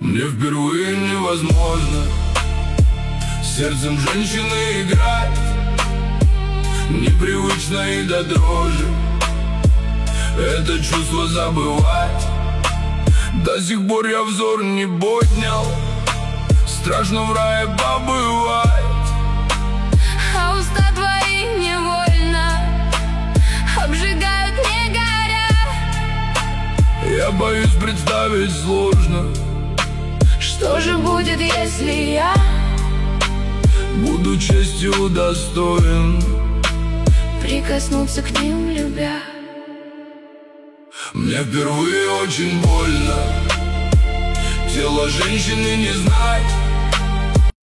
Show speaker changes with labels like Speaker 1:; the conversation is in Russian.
Speaker 1: Мне впервые невозможно с сердцем женщины играть, непривычно и до дрожи это чувство забывать. До сих пор я взор не поднял, страшно в рае побывать.
Speaker 2: А уста твои невольно обжигают, не горя.
Speaker 1: Я боюсь представить сложно,
Speaker 2: что же будет, если я
Speaker 1: буду честью удостоен
Speaker 2: прикоснуться к ним, любя.
Speaker 1: Мне впервые очень больно тело женщины не знать,